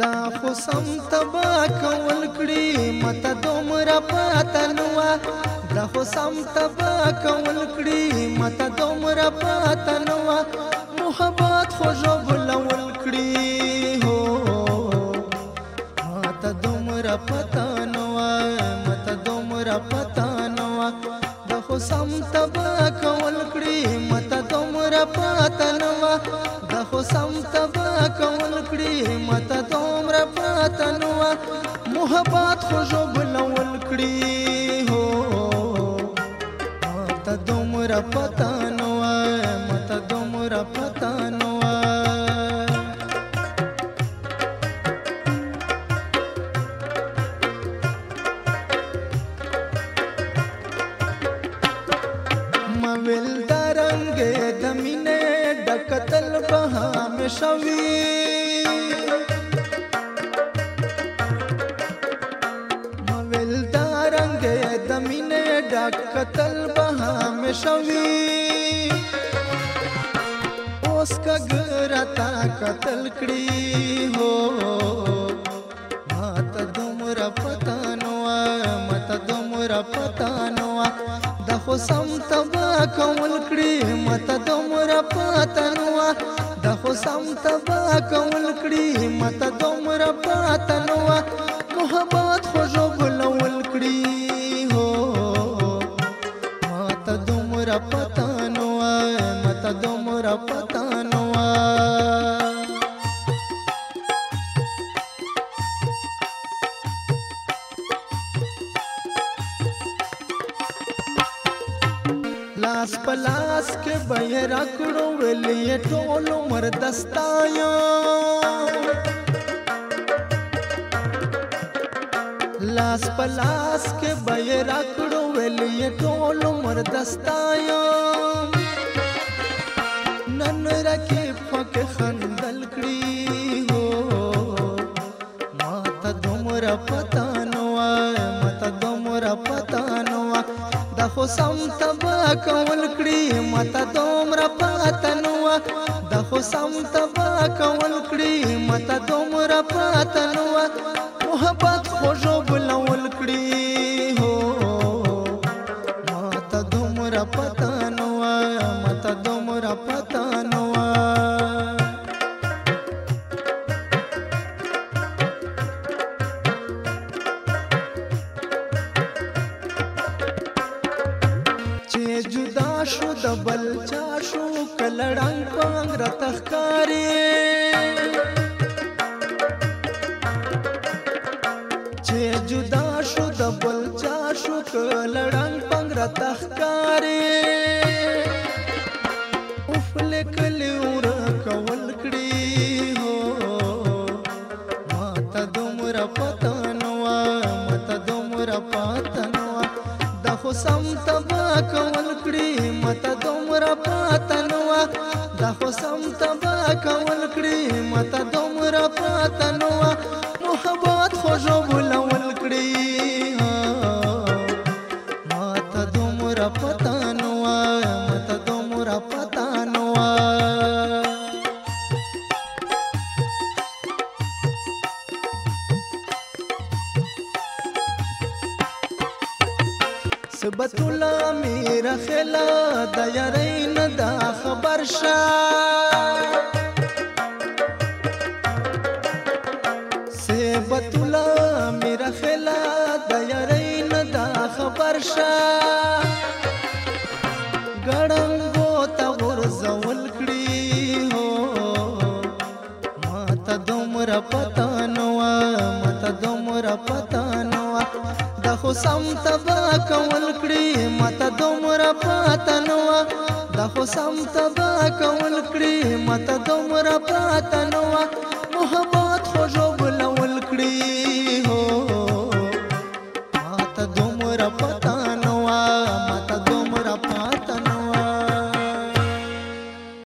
دا خو سم تبا کول کړي مته دومره پاته نو دا خو سم تبا کول کړي مته دومره پاته نو محبت خو ژوبلول کړي هو مته دومره پته نو مته دومره پته نو دا خو سم تبا کول کړي مته دومره پاته نو دا خو سم تبا کول کړي مته دومره پاته نو محبت خو ژوبلول کړي هو مته دومره پته نو مته دومره پته نو مویل دا رنگ د مینې ډکتل به همیشه وي مویل دا رنگ د مینې ډکتل به همیشه وي اوس کګرتا قتل کړي هو ماته دومره پته نو مته دومره پته نو دا خو سم تبا کول کړي مته دومره پاته نو دا خو سم تبا کول کړي مته دومره پاته نو محبت خو ژوبلول کړي هو مته دومره پاته نو مته دومره پاته نو لاس پلاس کې بهر کړو ویلې ټول عمر دستایا لاس پلاس کې بهر کړو ویلې ټول عمر دستایا نن رکه پک خندل کړي هو ماته دومره پته نو ماته دومره پته نو دا خو سم تبا کول کړي مته دومره پاته نو دا خو سم تبا کول کړي مته دومره پاته نو محبت خو ژوبلول کړي هو مته دومره پاته نو مته دومره پاته نو جدا شو د بل چا شو کلړنګ پنګ رتخکاری چې جدا شو د بل چا شو کلړنګ پنګ رتخکاری اوف لیکلی ور کول کړي هو ماته دومره پته نو ماته دومره پته نو دا خو سم تبا کول کړي مته دومره پاته نو دا خو سم تبا کول کړي مته دومره پاته نو محبت خو ژوبلول کړي مته دومره پاته نو مته دومره پاته نو سبتولا میرا خلا د یارین دا خبر شا سبتولا میرا خلا د یارین دا خبر شا ګړنګو تا ورزول کړي هو ماته دومره پته نو ماته دومره پته نو دا خو سم تبا کول کړي مته دومره پاته نو دا خو سم تبا کول کړي مته دومره پاته نو